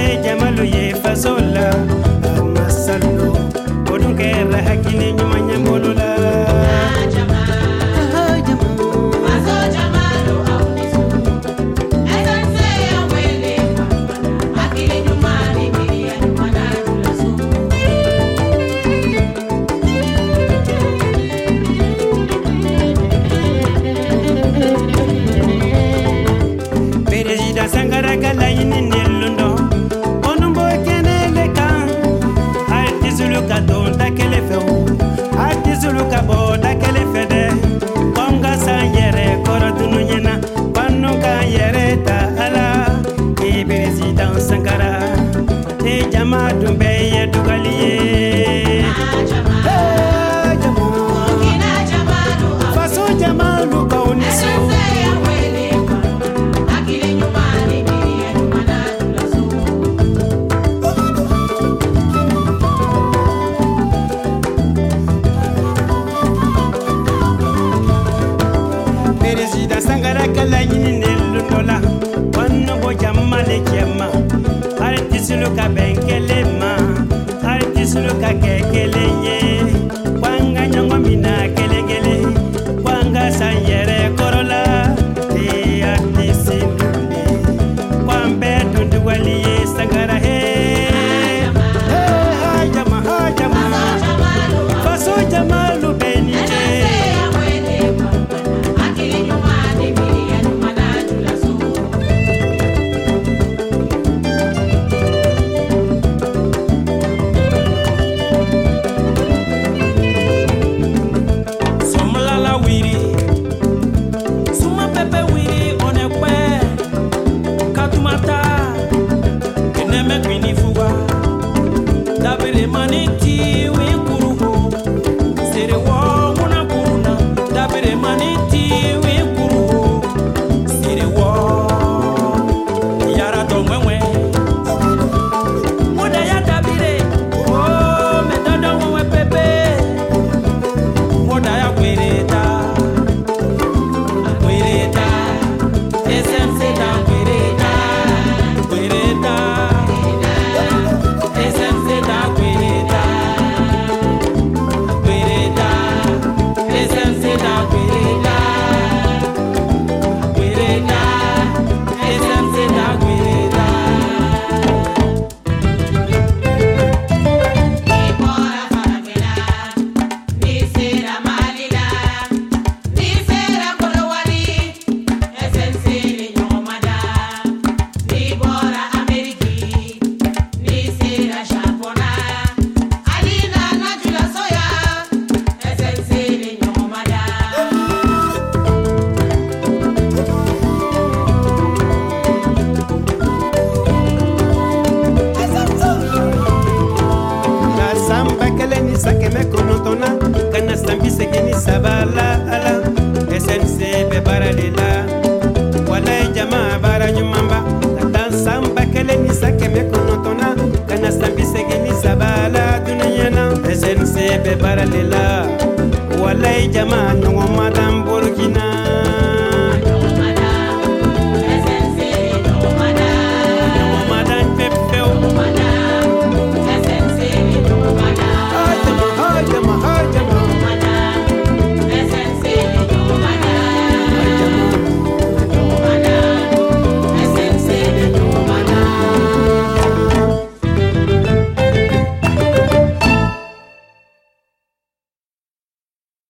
jamalu ye fasola masalo odun kera hakini nyumanya mbolula Sangara kala yini nelundo onumbo kenele kan artisulu ka don ta kele fe artisulu ka bo ta kele fe de konga sangere korodunu nyena panu ka yere ta ala e president Sankara e jama dumbe ye dugaliye faso jamalu ka unisu Sangara kala yini nelunola wano bo jamale jema artisulu ka benkele ma artisulu ka kekele ye wanga nyongo mina kelegele wanga sayere korola e artisulu wambe tundu wali ye sangara he jama faso jamalu benije Money